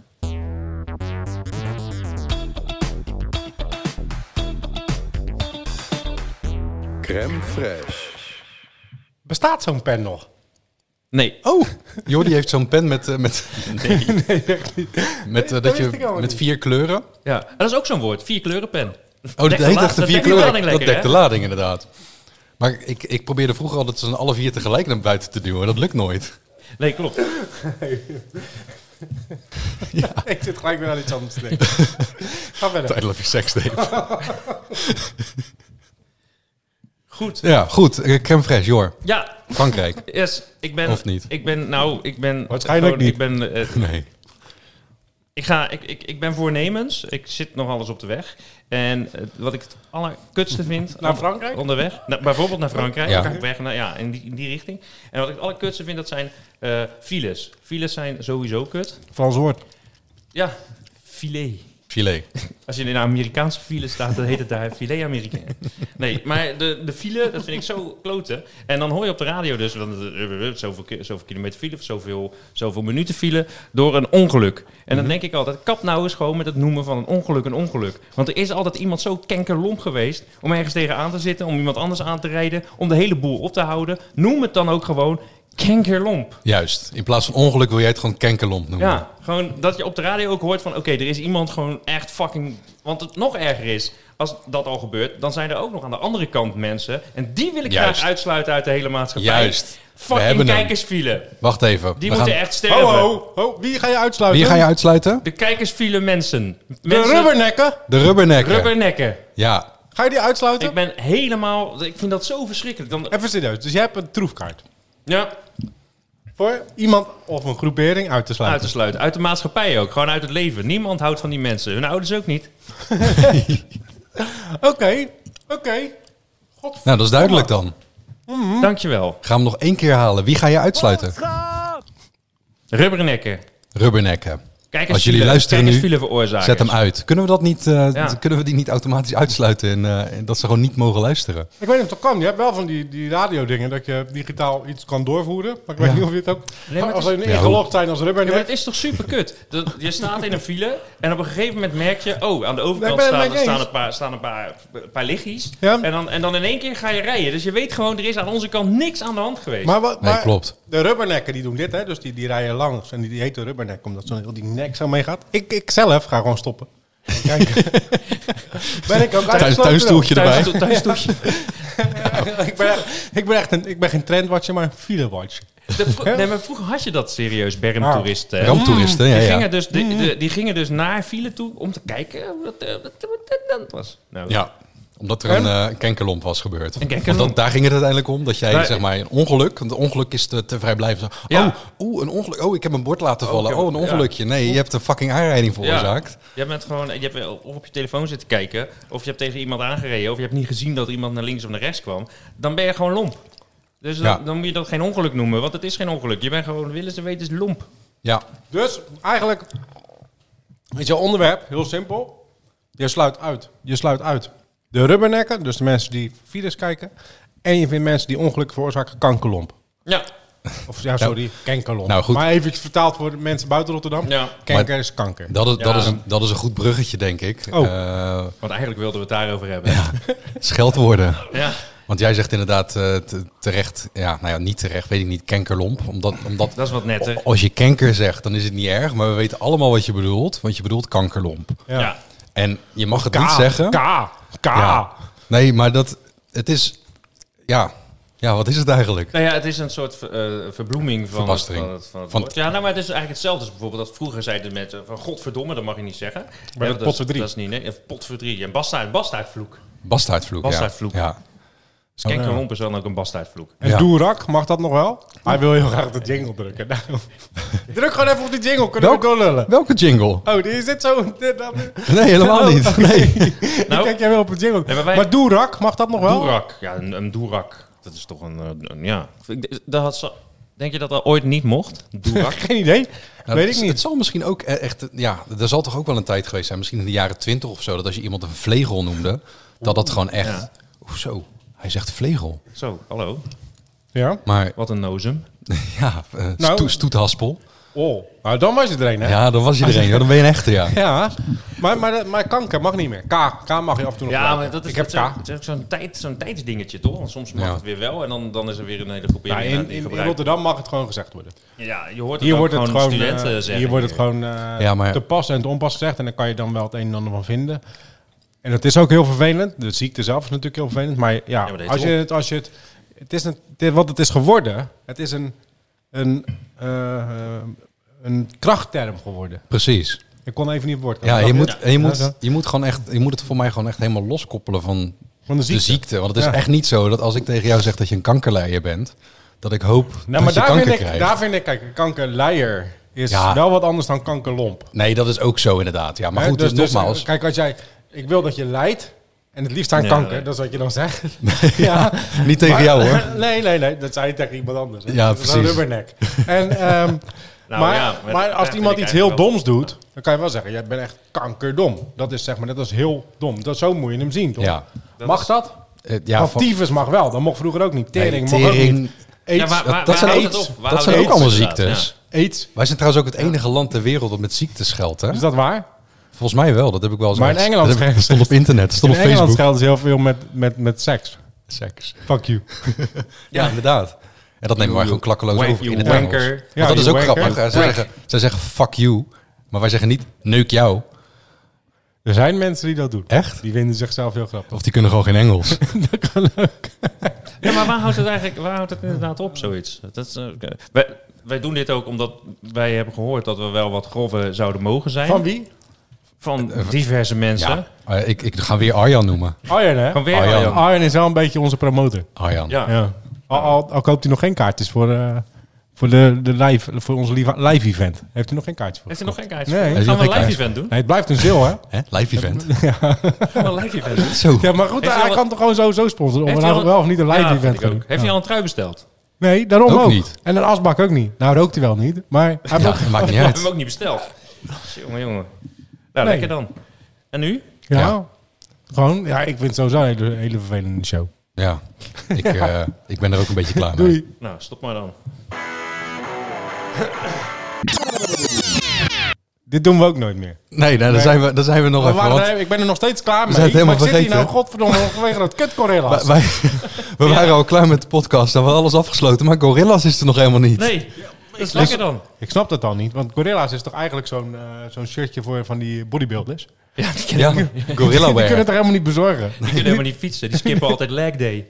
E: Crème fraîche.
B: Bestaat zo'n pen nog?
C: Nee.
A: Oh, Jordi heeft zo'n pen met, uh, met,
C: nee.
B: Nee, echt niet.
A: met, uh,
B: dat
A: dat
B: wist
A: je,
B: ik al
A: met
B: niet.
A: vier kleuren.
C: Ja, en dat is ook zo'n woord. Vier kleurenpen.
A: Oh, dat
C: Dekt de
A: heet
C: la-
A: echt de
C: dat
A: vier
C: dekt de
A: kleuren.
C: lading
A: Dat
C: lekker,
A: dekt de
C: hè?
A: lading inderdaad. Maar ik, ik probeerde vroeger altijd zo'n alle vier tegelijk naar buiten te duwen. Dat lukt nooit.
C: Nee, klopt.
B: Ik zit gelijk weer aan iets anders te denken. Ga verder.
A: Title of your sex tape.
C: Goed.
A: Ja, goed. Uh, crème fraîche, Jor.
C: Ja,
A: Frankrijk.
C: yes. Ik ben...
A: Of niet?
C: Ik ben, nou, ik ben...
B: Waarschijnlijk
C: gewoon-
B: niet.
C: Ik ben... uh,
A: Nee.
C: Ik, ga, ik, ik, ik ben voornemens. Ik zit nog alles op de weg. En uh, wat ik het allerkutste vind...
B: Naar Frankrijk?
C: Onderweg. Nou, bijvoorbeeld naar Frankrijk.
A: Ja.
C: Ja. Weg naar, ja, in die, in die richting. En wat ik het allerkutste vind, dat zijn uh, files. Files zijn sowieso kut.
B: Frans woord.
C: Ja, filet.
A: Filet.
C: Als je in een Amerikaanse file staat, dan heet het daar filet Amerikaan. Nee, maar de, de file, dat vind ik zo kloten. En dan hoor je op de radio dus want, uh, zoveel, ki- zoveel kilometer file, of zoveel, zoveel minuten file, door een ongeluk. En dan denk ik altijd, kap nou eens gewoon met het noemen van een ongeluk een ongeluk. Want er is altijd iemand zo kenkerlomp geweest om ergens tegenaan te zitten, om iemand anders aan te rijden, om de hele boel op te houden. Noem het dan ook gewoon kenkerlomp.
A: Juist. In plaats van ongeluk wil jij het gewoon kenkelomp noemen.
C: Ja, gewoon dat je op de radio ook hoort van... oké, er is iemand gewoon echt fucking... Want het nog erger is, als dat al gebeurt... dan zijn er ook nog aan de andere kant mensen... en die wil ik
A: Juist.
C: graag uitsluiten uit de hele maatschappij.
A: Juist. We
C: Fucking
A: hebben hem.
C: kijkersfile.
A: Wacht even.
C: Die
A: We
C: moeten
A: gaan-
C: echt sterven.
B: Ho, ho, ho. Wie ga je uitsluiten?
A: Wie ga je uitsluiten?
C: De kijkersfile mensen.
B: De
C: mensen
B: rubbernekken.
A: De rubbernekken.
C: Rubbernekken.
A: Ja.
B: Ga je die uitsluiten?
C: Ik ben helemaal... Ik vind dat zo verschrikkelijk. Dan,
B: Even serieus. Dus jij hebt een troefkaart.
C: ja,
B: voor iemand of een groepering uit te sluiten.
C: Uit te sluiten. Uit de maatschappij ook. Gewoon uit het leven. Niemand houdt van die mensen. Hun ouders ook niet.
B: Oké, oké. Okay.
A: Nou, dat is duidelijk dan.
B: Mm-hmm.
C: Dankjewel.
A: Ga hem nog één keer halen. Wie ga je uitsluiten?
D: Boodschap!
C: Rubbernekken.
A: Rubbernekken.
C: Kijk eens
A: Als jullie
C: file.
A: luisteren
C: Kijk eens
A: nu,
C: file veroorzakers.
A: Zet hem uit. Kunnen we dat niet, uh,
C: Ja.
A: kunnen we die niet automatisch uitsluiten en uh, dat ze gewoon niet mogen luisteren?
B: Ik weet niet of dat kan. Je hebt wel van die, die radio-dingen dat je digitaal iets kan doorvoeren. Maar ik weet
A: Ja.
B: niet of je het ook...
C: Nee, maar
B: als
C: het
B: we
C: is-
B: ingelogd zijn als
C: Ja, maar
B: rubbernek...
C: het is toch super kut? Dat, je staat in een file en op een gegeven moment merk je... Oh, aan de
B: Nee,
C: overkant
B: ik ben het
C: staan,
B: met je
C: staan
B: eens.
C: een paar, staan een paar, een paar liggies.
B: Ja.
C: En, dan, en dan in één keer ga je rijden. Dus je weet gewoon, er is aan onze kant niks aan de hand geweest.
B: Maar, wat,
A: Nee,
B: maar
A: klopt.
B: de rubbernekken die doen dit, hè? Dus die, die rijden langs en die, die heten rubbernek omdat zo'n heel die nek zo meegaat. Ik, ik zelf ga gewoon stoppen. Kijk. Ben ik ook
A: Thuis,
B: uitgesloten
A: thuisstoeltje
B: wel?
A: erbij.
C: Thuis, thuisstoeltje.
B: ik, ben echt, ik ben echt een, ik ben geen trendwatcher, maar een filewatcher.
C: De vro- nee, maar vroeger had je dat serieus, bermtoeristen. hè?
A: Ramptoeristen, ja,
C: Die,
A: ja.
C: gingen dus, die, de- die gingen dus naar file toe om te kijken wat eh, wat- wat dat was. Nou,
A: Ja, omdat er een uh, kenkerlomp was gebeurd.
C: Een kenkerlomp.
A: Want dat, daar ging het uiteindelijk om. Dat jij,
C: Maar-
A: zeg maar, een ongeluk... Want een ongeluk is te, te vrijblijvend.
C: Ja.
A: Oh, oeh, een ongeluk. Oh, ik heb een bord laten
C: Oh,
A: vallen.
C: ik heb-
A: Oh, een ongelukje. Nee, je hebt een fucking aanrijding veroorzaakt.
C: Je bent gewoon, je hebt of op je telefoon zitten kijken, of je hebt tegen iemand aangereden, of je hebt niet gezien dat er iemand naar links of naar rechts kwam. Dan ben je gewoon lomp. Dus dan,
A: Ja.
C: dan moet je dat geen ongeluk noemen, want het is geen ongeluk. Je bent gewoon, willen ze weten, is lomp.
A: Ja,
B: Dus eigenlijk is jouw onderwerp heel simpel. Je sluit uit. Je sluit uit de rubbernekken, dus de mensen die files kijken. En je vindt mensen die ongelukken veroorzaken kankerlomp.
C: Ja,
B: Of ja, sorry, kankerlomp.
A: Nou, goed.
B: Maar even vertaald voor de mensen buiten Rotterdam.
C: ja.
B: Kanker is kanker.
A: dat is, dat,
C: Ja.
A: is een, dat is een goed bruggetje, denk ik.
B: Oh.
A: Eh,
C: Want eigenlijk wilden we het daarover hebben.
A: scheldwoorden.
C: Ja.
A: Want jij zegt inderdaad uh, te- terecht... Ja, nou ja, niet terecht, weet ik niet. Kenkerlomp. Omdat, omdat
C: Dat is wat netter.
A: als je kanker zegt, dan is het niet erg. Maar we weten allemaal wat je bedoelt. Want je bedoelt kankerlomp.
B: Ja.
C: Ja.
A: En je mag het
B: K,
A: niet zeggen.
B: K, K.
A: Ja. Nee, maar dat... Het is... Ja, ja, wat is het eigenlijk?
C: Nou ja, het is een soort eh, verbloeming van
A: Verbastering.
C: Het, van het, van het
A: Van-
C: woord. Ja, nou, maar het is eigenlijk hetzelfde als bijvoorbeeld dat vroeger zeiden mensen van godverdomme, dat mag je niet zeggen.
B: Maar
C: Ja,
B: dat
C: is-
B: potverdrie.
C: Dat is niet, nee, of potverdrie. En bastaard, bastaardvloek.
A: Bastaardvloek, ja.
C: Bastaardvloek.
A: Ja.
C: Dus kankerlomp is dan ook een bastaardvloek.
B: En
A: Ja.
B: Doerak, mag dat nog wel? Hij wil heel graag de jingle drukken. Nou, druk gewoon even op die jingle, kunnen we
A: Welk-
B: doorlullen.
A: Welke jingle?
B: Oh, die zit zo... dit- dat-
A: Nee, helemaal niet. Nee.
C: Nou,
B: ik denk jij wil op het jingle.
C: Nee, maar wij-
B: maar Doerak, mag dat nog wel?
C: Doerak. Ja, een, een doerak. Dat is toch een, een- een- ja. Ik- Dat had ze, denk je dat dat ooit niet mocht? Doerak?
B: Geen idee.
A: Nou,
B: Weet
A: het,
B: ik niet.
A: Het zal misschien ook e- echt... Ja, er zal toch ook wel een tijd geweest zijn. Misschien in de jaren twintig of zo. Dat als je iemand een vlegel noemde... Dat dat gewoon echt...
C: Ja.
A: Hoezo? Hij zegt vlegel.
C: Zo, hallo.
B: Ja?
A: Maar
C: Wat een nozem.
A: ja, uh,
B: Nou-
A: sto- stoethaspel.
B: Oh, nou dan was je er een, hè?
A: Ja, dan was je er een. Ja, dan ben je een echte, ja.
B: Ja, maar, maar, maar kanker mag niet meer. K, K mag je af en toe nog
C: Ja,
B: gebruiken.
C: maar dat is,
B: ik heb
C: dat is
B: K.
C: ook- dat is ook zo'n, tijd, zo'n tijdsdingetje, toch? Want soms mag
A: Ja.
C: het weer wel en dan, dan is er weer een hele groep
B: Ja,
C: in,
B: in,
C: die
B: in, in
C: gebruikt.
B: Rotterdam mag het gewoon gezegd worden.
C: Ja, je hoort het
B: Hier
C: ook
B: wordt het
C: gewoon
B: gewoon,
C: studenten
B: eh,
C: zeggen.
B: hier wordt het gewoon eh,
A: Ja, maar-
B: te pas en te onpas gezegd. En dan kan je dan wel het een en ander van vinden. En dat is ook heel vervelend. De ziekte zelf is natuurlijk heel vervelend. Maar ja,
C: maar dat heet
B: als, je
C: op.
B: het, als je het... Het is een, dit, wat het is geworden. Het is een, een, eh, eh, een krachtterm geworden.
A: Precies.
B: Ik kon even niet op woord
A: Ja,
B: komen.
A: je moet,
C: Ja.
A: en je,
B: Ja,
A: moet,
B: zo.
A: je, moet gewoon echt, je moet het voor mij gewoon echt helemaal loskoppelen van
B: Van de
A: de
B: ziekte.
A: ziekte. Want het is
B: Ja.
A: echt niet zo dat als ik tegen jou zeg dat je een kankerleier bent... dat ik hoop
B: Nou,
A: dat
B: maar
A: je
B: daar
A: kanker
B: vind, ik,
A: krijgt.
B: daar vind ik, kijk, kankerleier is
A: Ja.
B: wel wat anders dan kankerlomp.
A: Nee, dat is ook zo inderdaad. Ja, maar
B: Hè,
A: goed,
B: dus, dus,
A: nogmaals.
B: kijk, als jij, ik wil dat je lijdt en het liefst aan
C: Ja,
B: kanker,
C: nee.
B: dat is wat je dan zegt. ja,
A: niet tegen
B: maar-
A: jou hoor.
B: Nee, nee, nee, dat zei je tegen iemand anders. hè.
A: Ja,
B: Dat is een
A: precies.
B: rubbernek. En, ehm,
C: Nou,
B: maar,
C: ja, met-
B: maar als
C: ja,
B: iemand
C: vind
B: iets
C: ik
B: heel
C: eigenlijk
B: doms doet, dan kan je wel zeggen, jij bent echt kankerdom. Dat is zeg maar, dat is heel dom. Dat, zo moet je hem zien, toch?
A: Ja.
B: Mag
C: is-
B: dat?
A: Eh, ja,
B: Want
A: van-
B: tyfus mag wel. Dat mocht vroeger ook niet.
A: nee,
B: Tering mag ook
A: tering,
B: niet. AIDS,
C: Ja, waar-
A: dat,
C: waar-
A: dat
C: waar
A: zijn,
C: houdt
A: ook,
C: het op? Waar
A: dat
C: houdt
A: zijn
C: het
A: ook
C: op,
A: allemaal
C: inderdaad?
A: ziektes.
B: AIDS.
A: Wij zijn trouwens ook het enige land ter wereld dat met ziektes geldt, hè?
B: Is dat waar?
A: Volgens mij wel, dat heb ik wel eens
B: Maar in
A: ergens-
B: Engeland
A: dat heb ik-
B: schijnt-
A: stond op internet, stond
B: In
A: op
B: Engeland
A: Facebook.
B: geldt dus heel veel met, met, met seks.
A: Seks.
B: Fuck you.
A: Ja, inderdaad. En dat nemen wij gewoon klakkeloos
C: Wank-
A: over in het
C: you
A: Engels.
C: wanker.
A: Want
B: Ja,
A: dat is
B: you
A: ook
B: wanker.
A: grappig. Hè? Zij,
B: Wank.
A: zeggen, zij zeggen fuck you, maar wij zeggen niet neuk jou.
B: Er zijn mensen die dat doen.
A: Echt?
B: Die vinden zichzelf heel grappig.
A: Of die kunnen gewoon geen Engels.
B: Dat kan ook.
C: Ja, maar waar houdt het eigenlijk, waar houdt het inderdaad op, zoiets? Dat is, eh, oké. wij, wij doen dit ook omdat wij hebben gehoord dat we wel wat grove zouden mogen zijn.
B: Van wie?
C: Van diverse mensen.
A: Ja, eh, ik, ik ga weer Arjan noemen.
B: Arjen, hè?
C: Gewoon weer
A: Arjan.
C: Arjan.
B: Arjen is wel een beetje onze promotor.
A: Arjan.
C: Ja.
B: Ja. Al, al, al koopt hij nog geen kaartjes voor, eh, Voor, de, de live, voor ons live, live event. Heeft u nog geen kaartjes voor?
C: Heeft u nog geen kaartjes
B: Nee.
C: voor?
A: Heeft u
C: Gaan we
A: nog
C: een
A: geen
C: live
A: kaartjes?
C: event doen?
B: Nee, het blijft een zil, hè?
A: Hè? Live event.
C: Gaan we een live event doen?
A: Zo.
B: Ja, maar goed,
C: Heeft
B: hij
C: hij al-
B: kan toch gewoon sowieso sponsoren. Om
C: Heeft
B: we
C: hij
B: nou
C: al-
B: wel of niet een live
C: Ja,
B: event
C: vind ik
B: gaan
C: ook.
B: doen.
C: Heeft
B: Ja.
C: hij al een trui besteld?
B: Nee, daarom
A: Ook
B: ook.
A: niet.
B: En een asbak ook niet. Nou, rookt hij wel niet. Maar hij heeft
A: Ja,
B: ook...
A: maakt niet
C: Ik heb
A: uit.
C: hem ook niet besteld. Jongen, jongen. Nou,
B: Nee.
C: lekker dan. En nu?
B: Ja.
A: Ja.
B: Gewoon, ja, ik vind het sowieso een hele, hele vervelende show.
A: Ja, ik, uh, ik ben er ook een beetje klaar mee.
B: Doei.
C: Nou, stop maar dan.
B: Dit doen we ook nooit meer.
A: Nee, nou, daar, zijn we, daar zijn we nog
B: We
A: even.
B: waren
A: Want
B: er- ik ben er nog steeds klaar mee.
A: zijn het helemaal
B: maar ik zit hier nou,
A: vergeten.
B: godverdomme, vanwege dat kut Gorilla's.
A: wij, we waren al klaar met de podcast. Dan was alles afgesloten. Maar Gorillas is er nog helemaal niet.
C: Nee, dat is lekker dan.
B: Ik snap dat dan niet, want Gorilla's is toch eigenlijk zo'n eh, zo'n shirtje voor van die bodybuilders?
C: Ja, die,
A: Ja,
C: kunnen,
A: Gorilla
B: Die kunnen
A: Wear.
B: het er helemaal niet bezorgen.
C: die kunnen helemaal niet fietsen. Die skippen altijd leg day.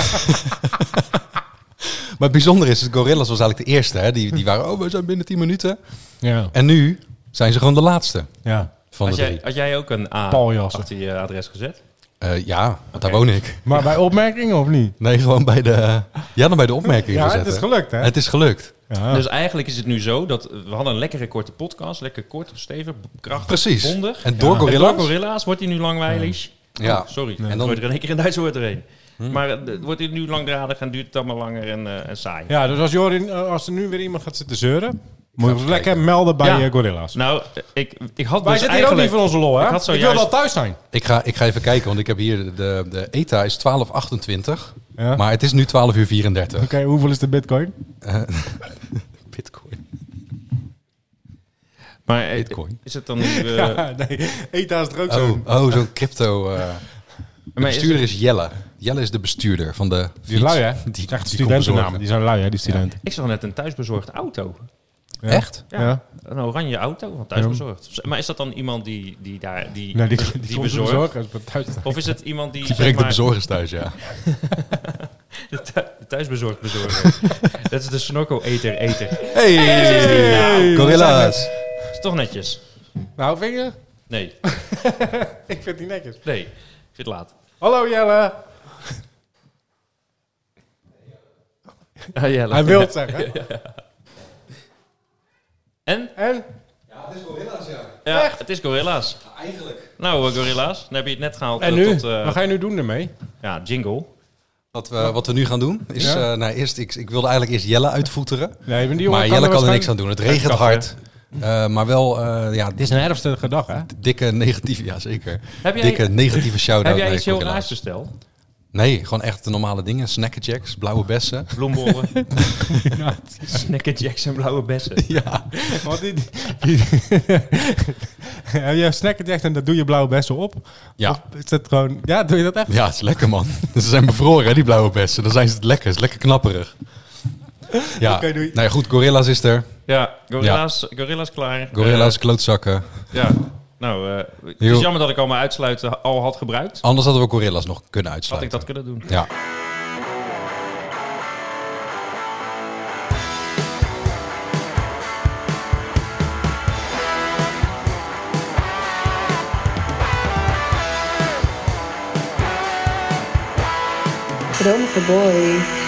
A: Maar het bijzondere is, Gorillas was eigenlijk de eerste. Hè? Die, die waren, oh, we zijn binnen tien minuten.
B: Ja.
A: En nu zijn ze gewoon de laatste
B: Ja.
A: van
C: Had
A: de
C: jij,
A: drie.
C: had jij ook een A
B: Paljassen.
C: achter je adres gezet?
A: Uh, ja, want
C: Oké.
A: daar woon ik.
B: Maar bij opmerkingen of niet?
A: Nee, gewoon bij de... Ja, dan bij de opmerkingen
B: Ja,
A: gezet.
B: het is
A: hè?
B: gelukt, hè?
A: Het is gelukt.
B: Ja.
C: Dus eigenlijk is het nu zo dat we hadden een lekkere korte podcast. Lekker kort, stevig, krachtig,
A: Precies.
C: bondig.
A: En door
B: Ja.
A: Gorilla's...
C: En door Gorilla's wordt hij nu langwijlig.
A: Ja.
C: Oh, sorry,
A: En
C: en
A: dan-
C: dan er in één keer een Duits woord erheen.
A: Hm.
C: Maar eh, het wordt hij nu langdradig en duurt het allemaal langer en, eh, en saai.
B: Ja, dus als, Jorin, eh, als er nu weer iemand gaat zitten zeuren, moet je
A: even
B: lekker
A: kijken.
B: melden bij
C: Ja.
B: eh, Gorilla's.
C: Nou, ik, ik had
B: Wij
C: dus
B: zitten hier ook
C: eigenlijk...
B: niet voor onze lol, hè?
C: ik
B: Ik,
C: had
B: wil
C: zojuist-
B: wel thuis zijn.
A: Ik ga, ik ga even kijken, want ik heb hier de, de E T A is twaalf achtentwintig.
B: Ja. Oké,
A: Maar het is nu twaalf uur vierendertig.
B: hoeveel is de bitcoin?
A: Bitcoin.
C: Maar eh,
A: Bitcoin.
C: is het dan nu... eh,
B: Ja, nee. E T A is er ook
A: Oh,
B: zo.
A: oh zo'n crypto... uh, de
C: Maar is
A: bestuurder is Jelle. Jelle is de bestuurder van de
B: Die
A: fiets.
B: lui, hè?
A: Die,
B: Die, echt
A: die komt bezorgen.
B: studentennamen. Die zijn lui, hè? Die studenten.
C: Ik zag net een thuisbezorgde auto.
B: Ja.
A: Echt?
C: Ja,
B: Ja.
C: een oranje auto van thuisbezorgd. Maar is dat dan iemand die, die daar die,
B: Nee, die,
C: die,
B: die, die
C: bezorgt?
B: bezorgen is bij thuis.
C: Of is het iemand die,
A: Die
C: zeg
A: brengt de
C: maar,
A: bezorgers thuis, ja.
C: de, thu- de thuisbezorgd bezorger? Dat is de snorkel-eter eter.
A: Hey!
B: Hey!
A: Gorilla's!
C: Is toch netjes?
B: Nou, vind je?
C: Nee,
B: Ik vind die netjes.
C: nee. Ik vind het laat.
B: Hallo Jelle.
C: Ah, Jelle.
B: Hij wil het zeggen.
C: En?
B: En?
C: Ja, het is Gorilla's.
A: Eigenlijk.
C: Nou, eh, Gorilla's, dan heb je het net gehaald.
B: En
C: eh,
B: nu?
C: Tot, eh,
B: Wat ga je nu doen ermee?
C: ja, jingle.
A: Wat we, wat we nu gaan doen, is...
B: Ja.
A: eh, nou, eerst, ik, ik wilde eigenlijk eerst Jelle uitvoeteren.
B: Nee, maar die jongen
A: Maar Jelle kan er niks aan
B: waarschijnlijk-
A: doen. Het regent
C: kaffe.
A: hard. eh, maar wel, eh, ja,
B: Het is een herfstige dag, hè?
A: dikke negatieve... Ja, zeker.
C: Heb jij,
A: Dikke negatieve shout-out
C: heb jij
A: naar
C: iets heel
A: Gorilla's.
C: raars besteld?
A: Nee, gewoon echt de normale dingen. Snackerjacks, blauwe bessen.
C: Bloembollen, snackerjacks en blauwe bessen.
A: Ja.
B: Want die, die, die- heb je snacken echt en dat doe je blauwe bessen op?
A: Ja.
B: Of is dat gewoon... Ja, doe je dat echt?
A: Ja, het is lekker, man. Ze zijn bevroren, hè, die blauwe bessen. Dan zijn ze het lekker. Het is lekker knapperig. Ja,
B: Oké, doei.
A: nou ja, goed. Gorilla's is er.
C: Ja, Gorilla's, Gorilla's klaar.
A: Gorilla's,
C: Eh,
A: klootzakken.
C: ja, nou, eh, het
A: Jo.
C: is jammer dat ik al mijn uitsluiten al had gebruikt.
A: Anders hadden we Gorilla's nog kunnen
C: Had ik
A: uitsluiten.
C: dat kunnen doen.
A: Ja.
F: Dromen voor boys.